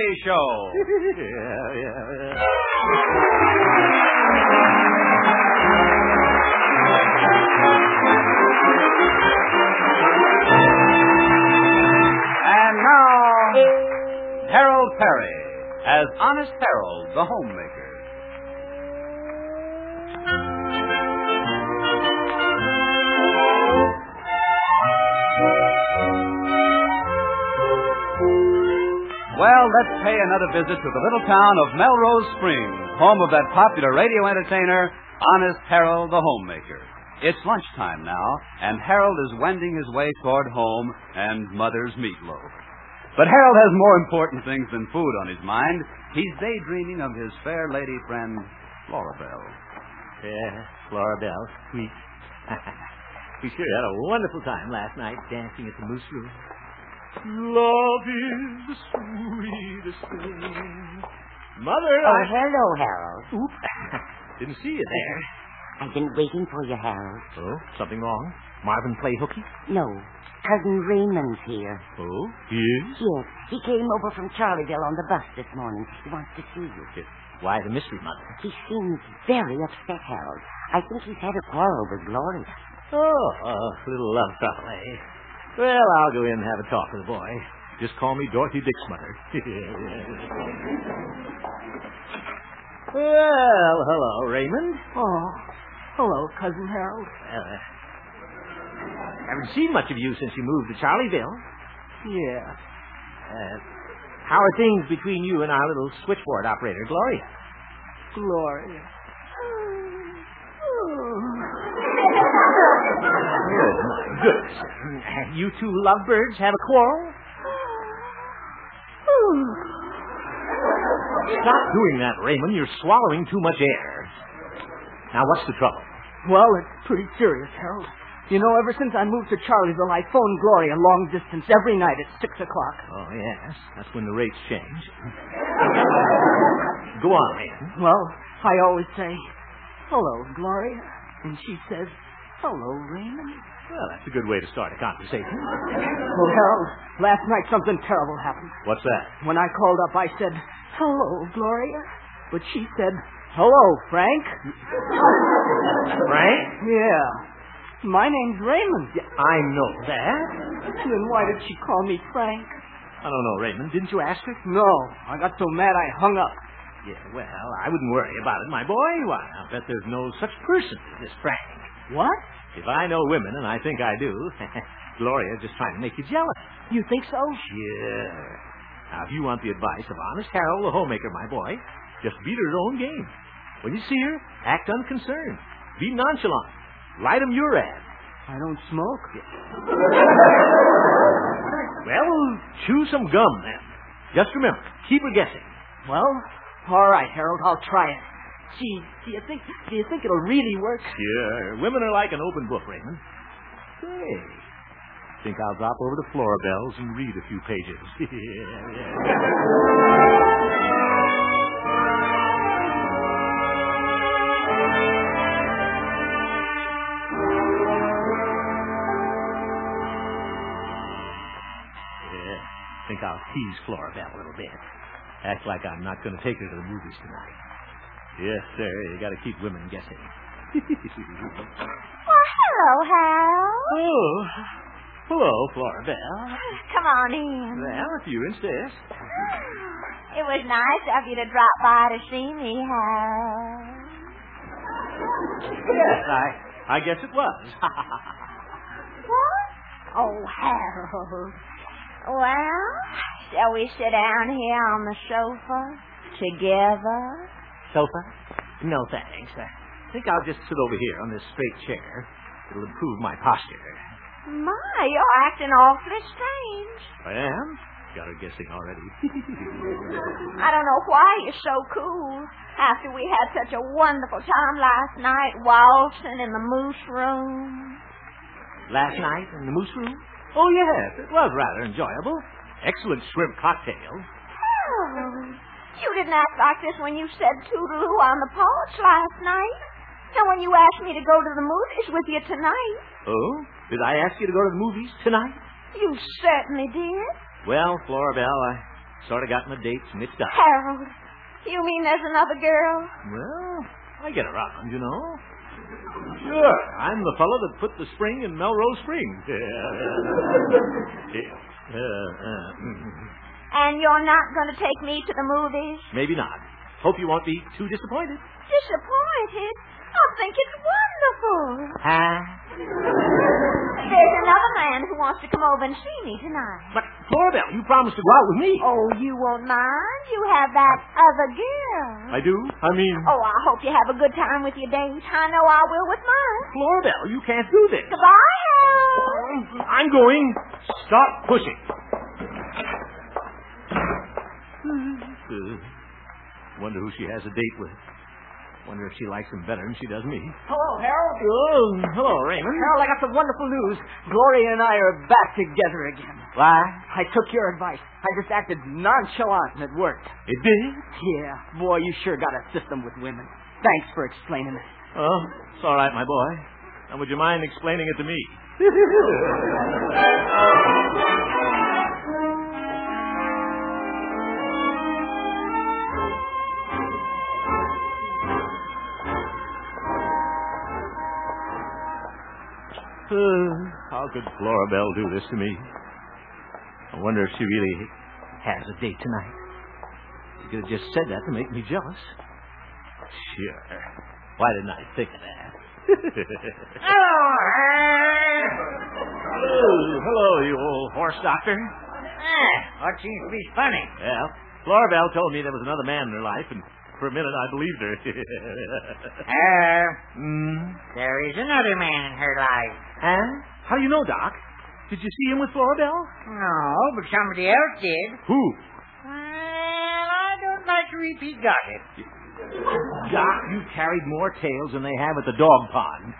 Perry Show. And now, Harold Perry as Honest Harold, the homemaker. Well, let's pay another visit to the little town of Melrose Springs, home of that popular radio entertainer, Honest Harold, the homemaker. It's lunchtime now, and Harold is wending his way toward home and Mother's meatloaf. But Harold has more important things than food on his mind. He's daydreaming of his fair lady friend, Florabelle. Yeah, Florabelle, sweet. We sure had a wonderful time last night dancing at the Moose Room. Love is the sweetest thing. Mother, Oh, hello, Harold. Oop. Didn't see you there. I've been waiting for you, Harold. Oh, something wrong? Marvin play hooky? No, Cousin Raymond's here. Oh, he is? Yes, he came over from Charlieville on the bus this morning. He wants to see you. Why the mystery, Mother? He seems very upset, Harold. I think he's had a quarrel with Gloria. Oh, a little love trouble, eh? Well, I'll go in and have a talk with the boy. Just call me Dorothy Dick's mother. Well, hello, Raymond. Oh, hello, Cousin Harold. Haven't seen much of you since you moved to Charlieville. Yeah. How are things between you and our little switchboard operator, Gloria? Gloria. Good, my goodness. You two lovebirds have a quarrel? Stop doing that, Raymond. You're swallowing too much air. Now, what's the trouble? Well, it's pretty serious, Harold. You know, ever since I moved to Charlieville, I phoned Gloria long distance every night at 6 o'clock. Oh, yes. That's when the rates change. Go on, Raymond. Well, I always say, hello, Gloria. And she says, hello, Raymond. Well, that's a good way to start a conversation. Well, Harold, last night something terrible happened. What's that? When I called up, I said, hello, Gloria. But she said, hello, Frank. Frank? Yeah. My name's Raymond. I know that. Then why did she call me Frank? I don't know, Raymond. Didn't you ask her? No. I got so mad I hung up. Yeah, well, I wouldn't worry about it, my boy. Why, I bet there's no such person as this Frank. What? If I know women, and I think I do, Gloria's just trying to make you jealous. You think so? Sure. Now, if you want the advice of Honest Harold, the homemaker, my boy, just beat her own game. When you see her, act unconcerned. Be nonchalant. Write 'em your ad. I don't smoke. Well, chew some gum, then. Just remember, keep her guessing. Well, all right, Harold, I'll try it. Gee, do you think it'll really work? Sure. Women are like an open book, Raymond. Say, think I'll drop over to Florabelle's and read a few pages. Think I'll tease Florabelle a little bit. Act like I'm not going to take her to the movies tonight. Yes, sir. You got to keep women guessing. Well, hello, Hal. Oh, hello, Florabelle. Come on in. Well, if you insist. It was nice of you to drop by to see me, Hal. Yes, I guess it was. What? Oh, Harold. Well, shall we sit down here on the sofa together? Sofa? No, thanks. I think I'll just sit over here on this straight chair. It'll improve my posture. My, you're acting awfully strange. I am? Got her guessing already. I don't know why you're so cool after we had such a wonderful time last night waltzing in the Moose Room. Last night in the Moose Room? Oh, yes, it was rather enjoyable. Excellent shrimp cocktails. Oh, you didn't act like this when you said toodaloo on the porch last night. And when you asked me to go to the movies with you tonight. Oh? Did I ask you to go to the movies tonight? You certainly did. Well, Florabelle, Sort of got my dates mixed up. Harold, you mean there's another girl? Well, I get around, you know. Sure, I'm the fellow that put the spring in Melrose Springs. And you're not going to take me to the movies? Maybe not. Hope you won't be too disappointed. Disappointed? I think it's wonderful. Huh? There's another man who wants to come over and see me tonight. But, Florabelle, you promised to go out with me. Oh, you won't mind? You have that other girl. I do? I mean... Oh, I hope you have a good time with your date. I know I will with mine. Florabelle, you can't do this. Goodbye, Harold. I'm going. Stop pushing. Wonder who she has a date with. Wonder if she likes him better than she does me. Hello, Harold. Oh, hello, Raymond. Harold, I got some wonderful news. Gloria and I are back together again. Why? I took your advice. I just acted nonchalant and it worked. It did? Yeah. Boy, you sure got a system with women. Thanks for explaining it. Oh, it's all right, my boy. Now, would you mind explaining it to me? How could Florabelle do this to me? I wonder if she really has a date tonight. She could have just said that to make me jealous. Sure. Why didn't I think of that? Hello, you old horse doctor. What seems to be funny? Well, Florabelle told me there was another man in her life, and for a minute I believed her. There is another man in her life. Huh? How do you know, Doc? Did you see him with Florabelle? No, but somebody else did. Who? Well, I don't like to repeat gossip. Doc, you carried more tales than they have at the dog pond.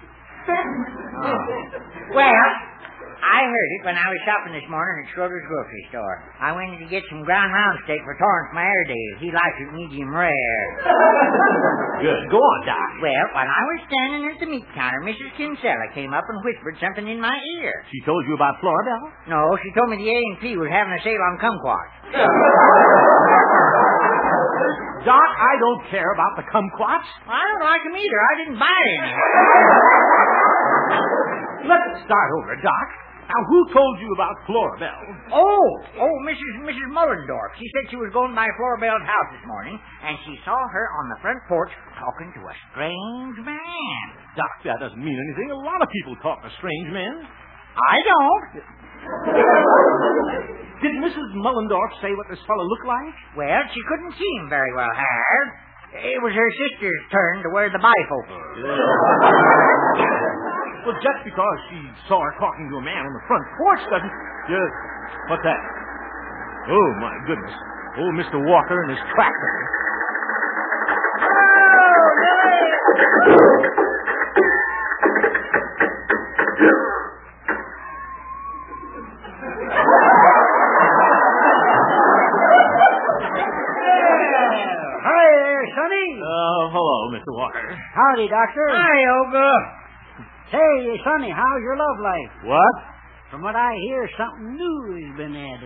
Well, I heard it when I was shopping this morning at Schroeder's grocery store. I went in to get some ground round steak for Torrance, my Airedale. He likes it medium rare. Good. Go on, Doc. Well, while I was standing at the meat counter, Mrs. Kinsella came up and whispered something in my ear. She told you about Florabelle? No, she told me the A&P was having a sale on kumquats. Doc, I don't care about the kumquats. Well, I don't like them either. I didn't buy any. Let's start over, Doc. Now, who told you about Florabelle? Oh, Mrs. Mullendorf. She said she was going by Florabelle's house this morning, and she saw her on the front porch talking to a strange man. Doc, that doesn't mean anything. A lot of people talk to strange men. I don't. Did Mrs. Mullendorf say what this fellow looked like? Well, she couldn't see him very well, Harold. It was her sister's turn to wear the bifocal. Well, just because she saw her talking to a man on the front porch doesn't... Just... What's that? Oh, my goodness. Oh, Mr. Walker and his tractor. Hi there, Sonny. Hello, Mr. Walker. Howdy, Doctor. Hi, Olga. Say, Sonny, how's your love life? What? From what I hear, something new has been added.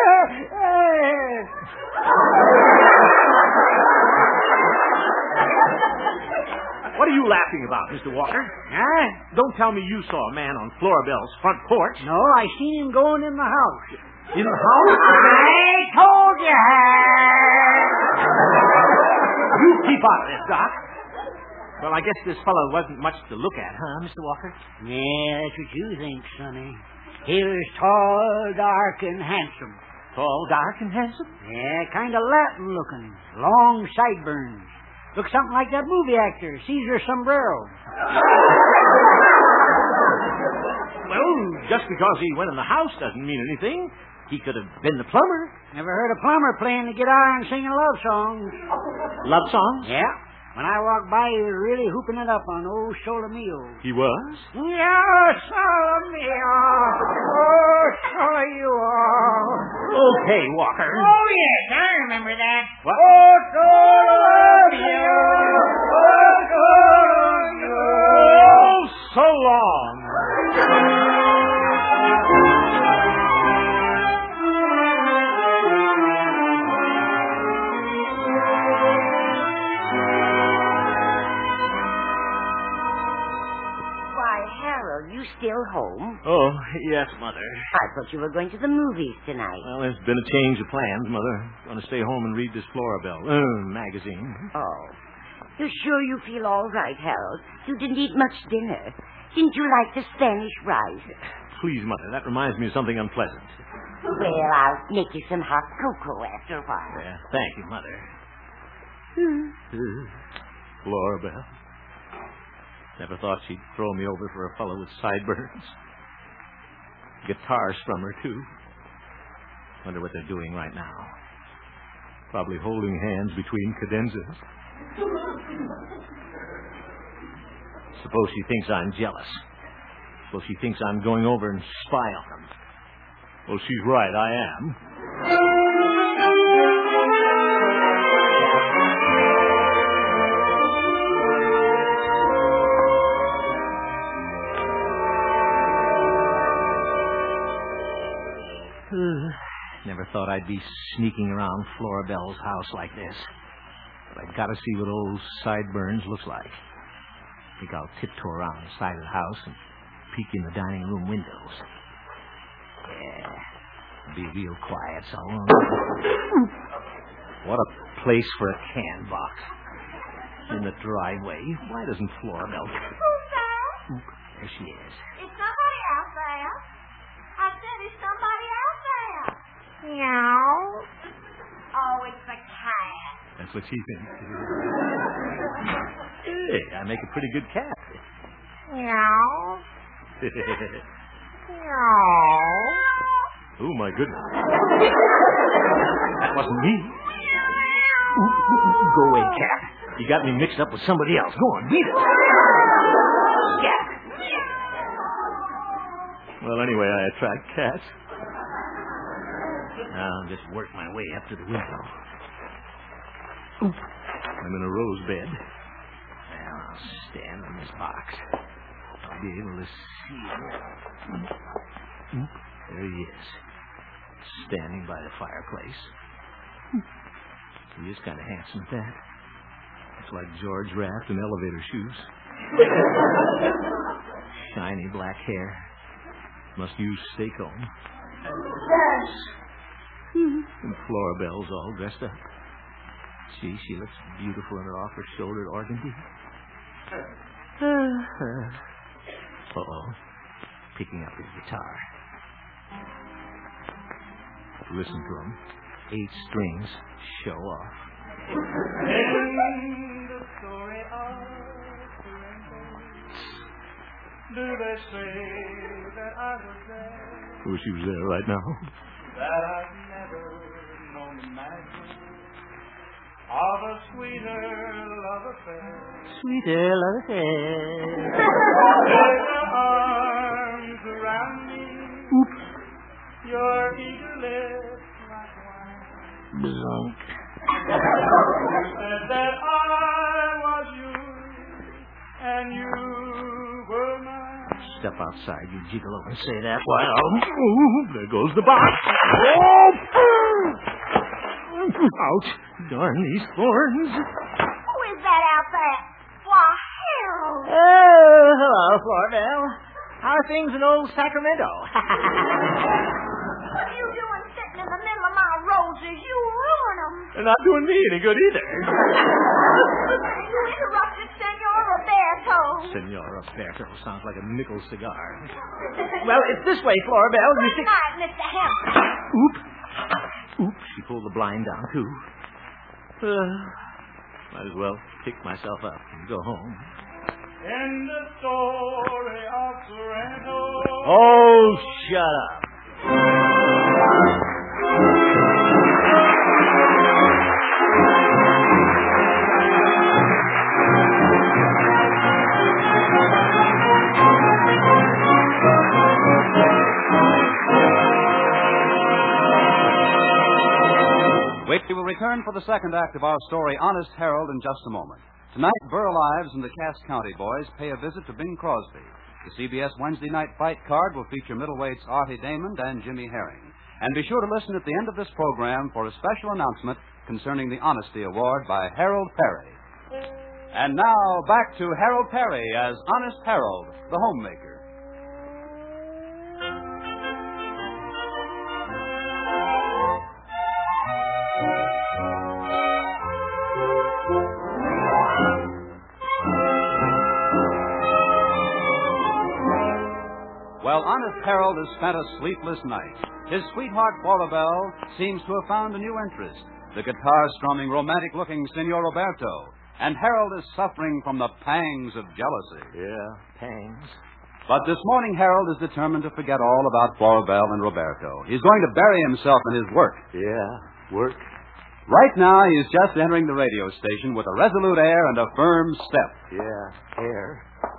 What are you laughing about, Mr. Walker? Huh? Don't tell me you saw a man on Florabelle's front porch. No, I seen him going in the house. In the house? I told you. You keep out of this, Doc. Well, I guess this fellow wasn't much to look at, huh, Mr. Walker? Yeah, that's what you think, Sonny. He was tall, dark, and handsome. Tall, dark, and handsome? Yeah, kind of Latin looking. Long sideburns. Looks something like that movie actor, Cesar Sombrero. Well, just because he went in the house doesn't mean anything. He could have been the plumber. Never heard a plumber playing the guitar and singing love songs. Love songs? Yeah. When I walked by, he was really hooping it up on old Solo Mio. He was? Yeah, Solo Mio. Oh, Solo Mio. Okay, Walker. Oh, yes, I remember that. What? Oh, Solo Mio. Oh, Solo Mio. Oh, so long. still home? Oh, yes, Mother. I thought you were going to the movies tonight. Well, there's been a change of plans, Mother. I'm going to stay home and read this Florabelle magazine. Oh. You're sure you feel all right, Harold? You didn't eat much dinner. Didn't you like the Spanish rice? Please, Mother, that reminds me of something unpleasant. Well, I'll make you some hot cocoa after a while. Yeah, thank you, Mother. Florabelle. Never thought she'd throw me over for a fellow with sideburns. Guitars from her, too. Wonder what they're doing right now. Probably holding hands between cadenzas. Suppose she thinks I'm jealous. Suppose she thinks I'm going over and spy on them. Well, she's right, I am. Never thought I'd be sneaking around Florabelle's house like this. But I've got to see what old Sideburns looks like. I think I'll tiptoe around the side of the house and peek in the dining room windows. Yeah, be real quiet, so what a place for a can box. In the driveway. Why doesn't Florabelle... Who's that? There she is. It's somebody out there. I said it's somebody out there. Meow. Oh, it's the cat. That's what she thinks. Hey, I make a pretty good cat. Meow. Oh, my goodness. That wasn't me. Go away, cat. You got me mixed up with somebody else. Go on, beat it. Cat. Well, anyway, I attract cats. Now I'll just work my way up to the window. I'm in a rose bed. Well, I'll stand on this box. I'll be able to see him. There he is, standing by the fireplace. He is kind of handsome at that. Looks like George Raft in elevator shoes. Shiny black hair. Must use stay comb. And Florabelle's all dressed up. She looks beautiful in her off-her-shoulder organdy. Uh-oh. Picking up his guitar. Listen to him. 8 strings. Show off. In the story of do they say that I was there? Wish he was there right now. That I've never known the magic of a sweeter love affair. Sweeter love affair. With your arms around me. Oops. Your eager lips like wine. Bzunk. You said that I was yours and you were mine. Step outside, you gigolo, and say that. Why, there goes the box. Oh! Ouch. Darn these thorns. Who is that out there? Why, Harold. Oh, hello, Florabelle. How are things in old Sacramento? What are you doing sitting in the middle of my roses? You ruin them. They're not doing me any good either. You interrupted Senor Roberto. Senor Roberto sounds like a nickel cigar. Well, it's this way, Florabelle. You Good night, Mr. Hampton. Oops, she pulled the blind down, too. Might as well pick myself up and go home. In the story of Sorrento. Oh, shut up. We will return for the second act of our story, Honest Harold, in just a moment. Tonight, Burl Ives and the Cass County Boys pay a visit to Bing Crosby. The CBS Wednesday night fight card will feature middleweights Artie Damon and Jimmy Herring. And be sure to listen at the end of this program for a special announcement concerning the Honesty Award by Harold Perry. And now, back to Harold Perry as Honest Harold, the homemaker. Honest Harold has spent a sleepless night. His sweetheart, Florabelle, seems to have found a new interest, the guitar-strumming, romantic-looking Senor Roberto. And Harold is suffering from the pangs of jealousy. Yeah, pangs. But this morning, Harold is determined to forget all about Florabelle and Roberto. He's going to bury himself in his work. Yeah, work. Right now, he's just entering the radio station with a resolute air and a firm step. Yeah, air.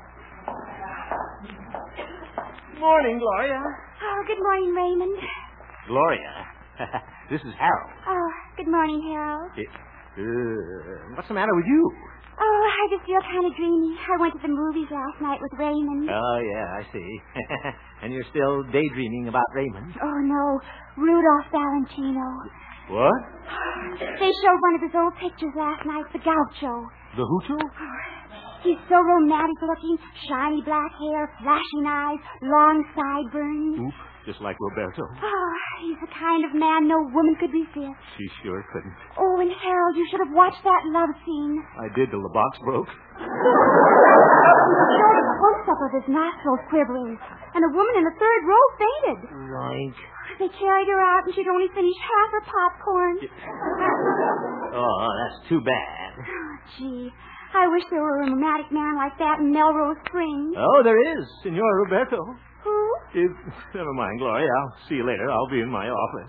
Morning, Gloria. Oh, good morning, Raymond. Gloria, this is Harold. Oh, good morning, Harold. What's the matter with you? Oh, I just feel kind of dreamy. I went to the movies last night with Raymond. Oh, yeah, I see. And you're still daydreaming about Raymond? Oh, no. Rudolph Valentino. What? They showed one of his old pictures last night, the Gaucho. The Hoochoo? He's so romantic looking. Shiny black hair, flashing eyes, long sideburns. Oop, just like Roberto. Oh, he's the kind of man no woman could resist. She sure couldn't. Oh, and Harold, you should have watched that love scene. I did till the box broke. Showed a close-up of his nostrils quivering, and a woman in the third row fainted. Right. They carried her out, and she'd only finished half her popcorn. Oh, that's too bad. Oh, gee. I wish there were a romantic man like that in Melrose Springs. Oh, there is, Senor Roberto. Who? Never mind, Gloria. I'll see you later. I'll be in my office.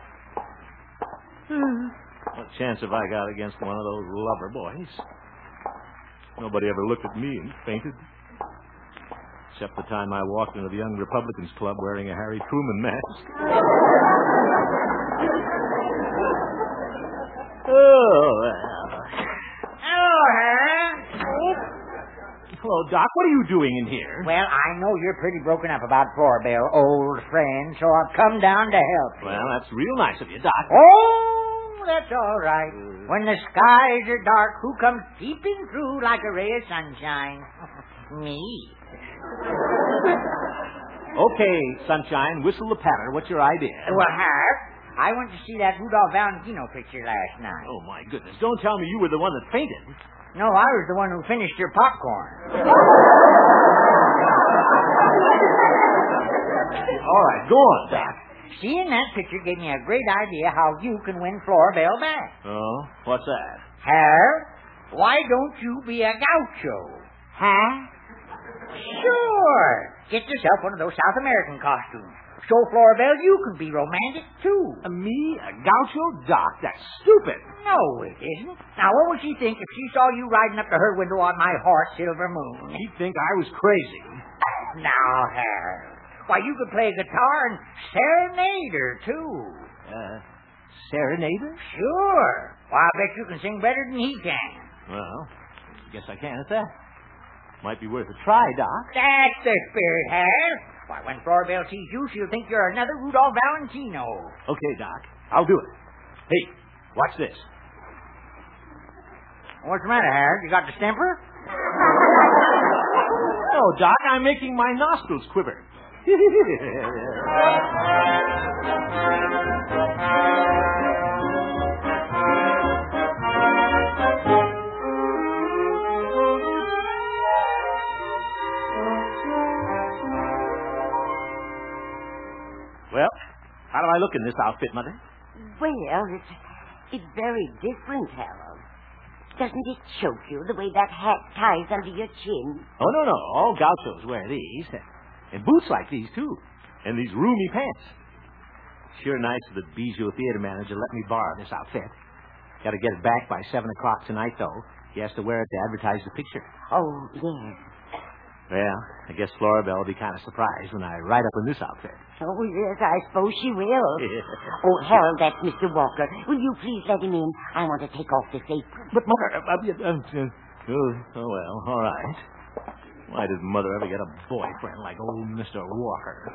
What chance have I got against one of those lover boys? Nobody ever looked at me and fainted. Except the time I walked into the Young Republicans Club wearing a Harry Truman mask. Oh, well. Hello, Harold. Hello, Doc. What are you doing in here? Well, I know you're pretty broken up about Florabelle, old friend, so I've come down to help you. Well, that's real nice of you, Doc. Oh, that's all right. When the skies are dark, who comes peeping through like a ray of sunshine? Me. Okay, Sunshine, whistle the patter. What's your idea? Well, Harv, I went to see that Rudolph Valentino picture last night. Oh, my goodness. Don't tell me you were the one that fainted. No, I was the one who finished your popcorn. All right, go on, Doc. Seeing that picture gave me a great idea how you can win Florabelle back. Oh, what's that? Harv, why don't you be a gaucho? Huh? Sure. Get yourself one of those South American costumes. Show Florabelle you can be romantic, too. Me? A gaucho? Doc, that's stupid. No, it isn't. Now, what would she think if she saw you riding up to her window on my horse, Silver Moon? She'd think I was crazy. Now, Harold, why, you could play guitar and serenade her, too. Serenader? Sure. Why, I bet you can sing better than he can. Well, guess I can at that. Might be worth a try, Doc. That's the spirit, Harold. Why, when Florabelle sees you, she'll think you're another Rudolph Valentino. Okay, Doc. I'll do it. Hey, watch this. What's the matter, Harold? You got the stemper? Oh, Doc, I'm making my nostrils quiver. Well, how do I look in this outfit, Mother? Well, it's very different, Harold. Doesn't it choke you the way that hat ties under your chin? Oh, no. All gauchos wear these. And boots like these, too. And these roomy pants. Sure nice of the Bijou theater manager let me borrow this outfit. Got to get it back by 7 o'clock tonight, though. He has to wear it to advertise the picture. Oh, yes. Well, I guess Florabelle will be kind of surprised when I ride up in this outfit. Oh, yes, I suppose she will. Oh, Harold, that's Mr. Walker. Will you please let him in? I want to take off this apron. But, Mother... oh, well, all right. Why did Mother ever get a boyfriend like old Mr. Walker?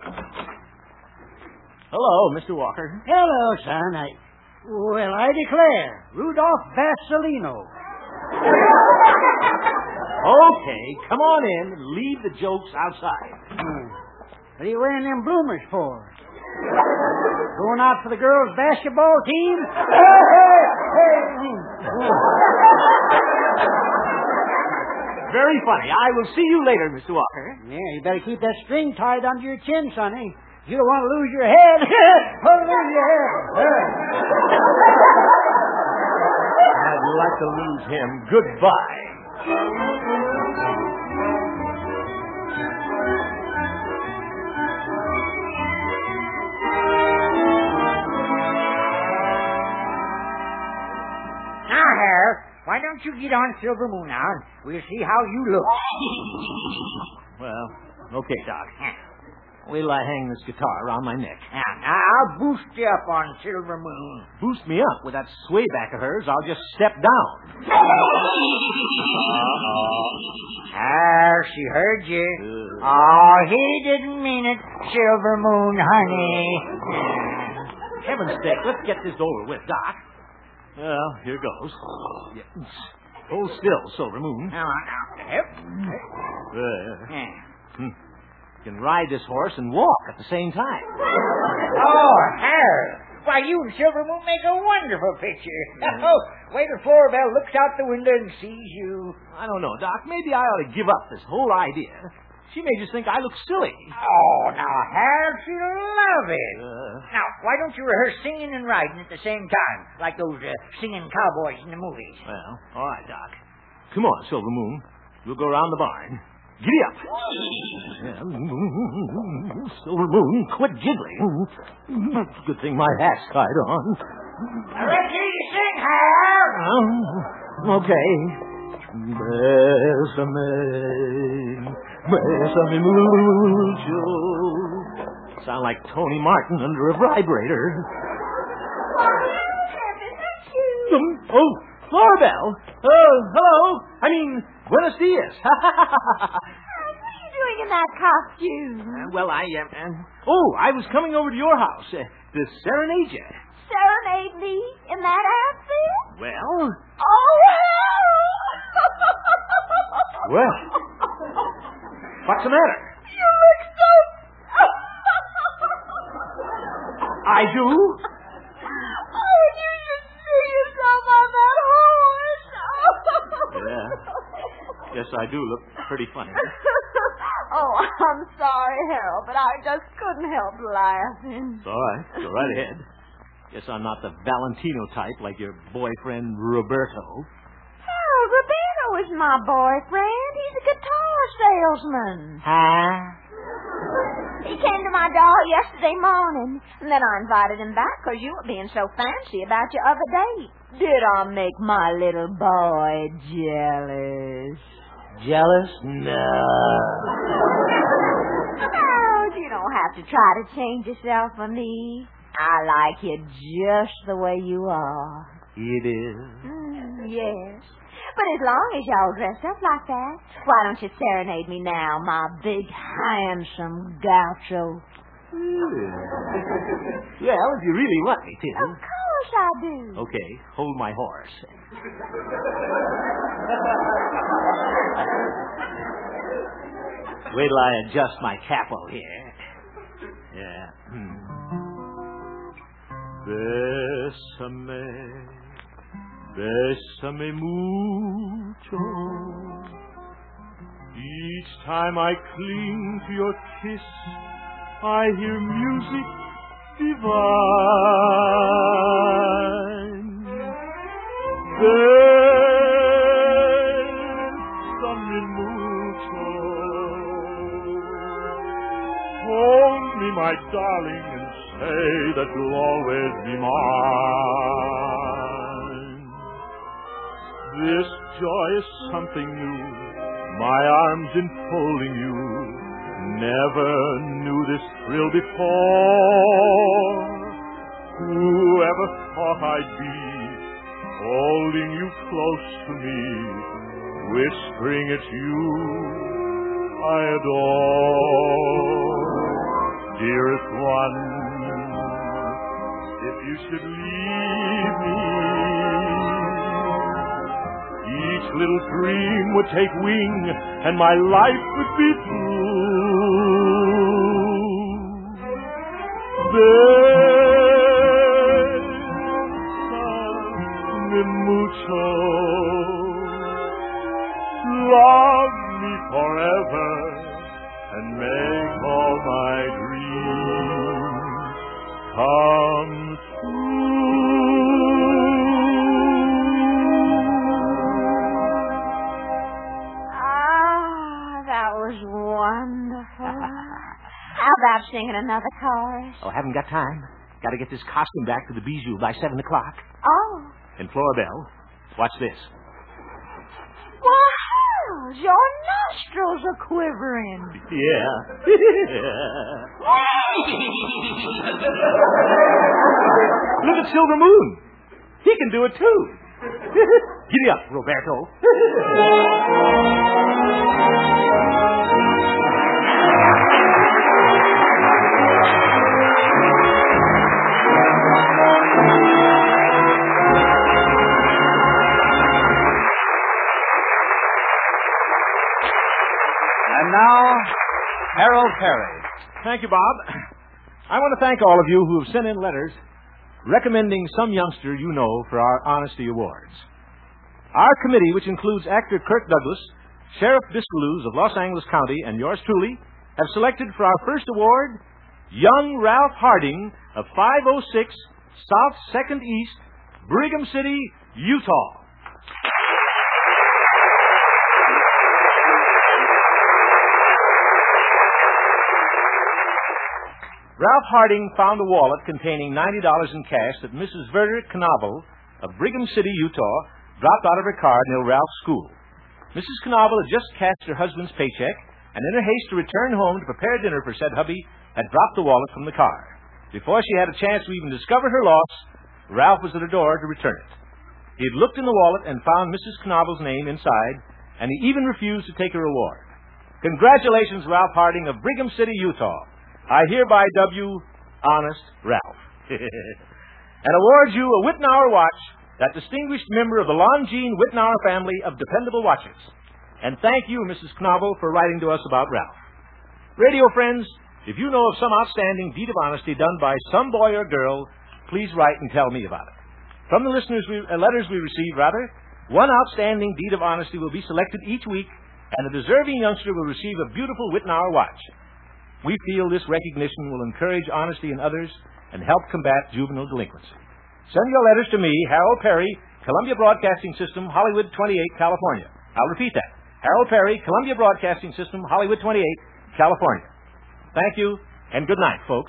Hello, Mr. Walker. Hello, son. I declare, Rudolph Vasilino. Okay, come on in and leave the jokes outside. What are you wearing them bloomers for? Going out for the girls' basketball team? very funny. I will see you later, Mr. Walker. Yeah, you better keep that string tied under your chin, Sonny. You don't want to lose your head. Don't lose your head. I'd like to lose him. Goodbye. Now, Harold, why don't you get on Silver Moon now, and we'll see how you look. Well, okay, Doc. Wait till I hang this guitar around my neck. Now, I'll boost you up on Silver Moon. Boost me up with that sway back of hers. I'll just step down. She heard you. Oh, he didn't mean it, Silver Moon, honey. Heaven's sake, let's get this over with, Doc. Well, here goes. Yeah. Hold still, Silver Moon. Now. Yep. You can ride this horse and walk at the same time. Oh, Harold. Why, you and Silver Moon make a wonderful picture. Oh, wait till Florabelle looks out the window and sees you. I don't know, Doc. Maybe I ought to give up this whole idea. She may just think I look silly. Oh, now, Harold, she'll love it. Now, why don't you rehearse singing and riding at the same time, like those singing cowboys in the movies? Well, all right, Doc. Come on, Silver Moon. We'll go around the barn. Giddy up. Silver Moon, quit giggling. Good thing my hat's tied on. Let's hear you sing, Harold. Okay. Bésame mucho. Sound like Tony Martin under a vibrator. Oh, Florabelle. Hello. I mean, buenos dias. What are you doing in that costume? Well, I was coming over to your house to serenade you. Serenade me in that outfit? Well? Oh, Well, what's the matter? you look so... I do? Oh, you should see yourself on that horse. Yeah. Yes, I do look pretty funny. Oh, I'm sorry, Harold, but I just couldn't help laughing. It's all right. Go right ahead. Guess I'm not the Valentino type like your boyfriend, Roberto. Harold, Roberto is my boyfriend. He's a guitar salesman. Huh? He came to my door yesterday morning, and then I invited him back because you were being so fancy about your other date. Did I make my little boy jealous? Jealous? No. Oh, you don't have to try to change yourself for me. I like you just the way you are. It is. Yes. But as long as y'all dress up like that, why don't you serenade me now, my big, handsome gaucho? Well, if you really want me to. Of course I do. Okay, hold my horse. Wait till I adjust my capo here. Yeah. Bésame, bésame mucho. Each time I cling to your kiss, I hear music divine. Bésame mucho. Hold me, my darling, and say that you'll always be mine. This joy is something new, my arms enfolding you. Never knew this thrill before. Whoever thought I'd be holding you close to me, whispering it's you I adore. Dearest one, if you should leave me, each little dream would take wing and my life would be blue. Bésame mucho. Love come true. That was wonderful. How about singing another chorus? Oh, haven't got time. Got to get this costume back to the Bijou by 7 o'clock. Oh. And Florabelle, watch this. Well, Harold, your nostrils are quivering. Yeah. Look at Silver Moon. He can do it, too. Giddy up, Roberto. And now, Harold Perry. Thank you, Bob. I want to thank all of you who have sent in letters recommending some youngster you know for our Honesty Awards. Our committee, which includes actor Kirk Douglas, Sheriff Biscaloos of Los Angeles County, and yours truly, have selected for our first award young Ralph Harding of 506 South 2nd East, Brigham City, Utah. Ralph Harding found a wallet containing $90 in cash that Mrs. Verder Knavel of Brigham City, Utah, dropped out of her car near Ralph's school. Mrs. Knavel had just cashed her husband's paycheck, and in her haste to return home to prepare dinner for said hubby, had dropped the wallet from the car. Before she had a chance to even discover her loss, Ralph was at her door to return it. He had looked in the wallet and found Mrs. Knavel's name inside, and he even refused to take her reward. Congratulations, Ralph Harding of Brigham City, Utah. I hereby dub you Honest Ralph. And award you a Whitnauer watch, that distinguished member of the Longines Whitnauer family of dependable watches. And thank you, Mrs. Knavel, for writing to us about Ralph. Radio friends, if you know of some outstanding deed of honesty done by some boy or girl, please write and tell me about it. From the letters we receive, one outstanding deed of honesty will be selected each week, and a deserving youngster will receive a beautiful Whitnauer watch. We feel this recognition will encourage honesty in others and help combat juvenile delinquency. Send your letters to me, Harold Perry, Columbia Broadcasting System, Hollywood 28, California. I'll repeat that. Harold Perry, Columbia Broadcasting System, Hollywood 28, California. Thank you, and good night, folks.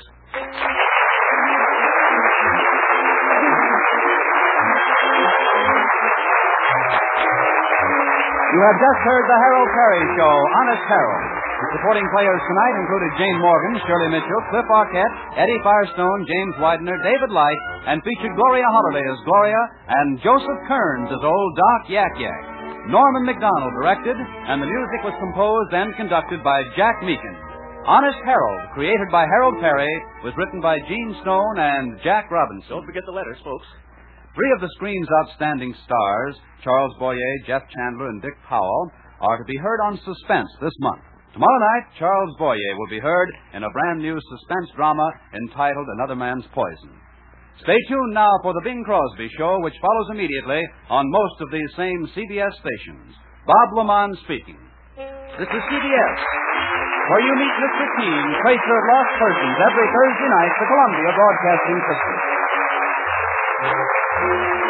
You have just heard the Harold Perry Show, Honest Harold. The supporting players tonight included Jane Morgan, Shirley Mitchell, Cliff Arquette, Eddie Firestone, James Widener, David Light, and featured Gloria Holiday as Gloria and Joseph Kearns as Old Doc Yak Yak. Norman McDonald directed, and the music was composed and conducted by Jack Meakin. Honest Harold, created by Harold Perry, was written by Gene Stone and Jack Robinson. Don't forget the letters, folks. Three of the screen's outstanding stars, Charles Boyer, Jeff Chandler, and Dick Powell, are to be heard on Suspense this month. Tomorrow night, Charles Boyer will be heard in a brand new suspense drama entitled Another Man's Poison. Stay tuned now for the Bing Crosby Show, which follows immediately on most of these same CBS stations. Bob Lamont speaking. This is CBS, where you meet Mr. Keene, tracer of lost persons, every Thursday night, the Columbia Broadcasting System.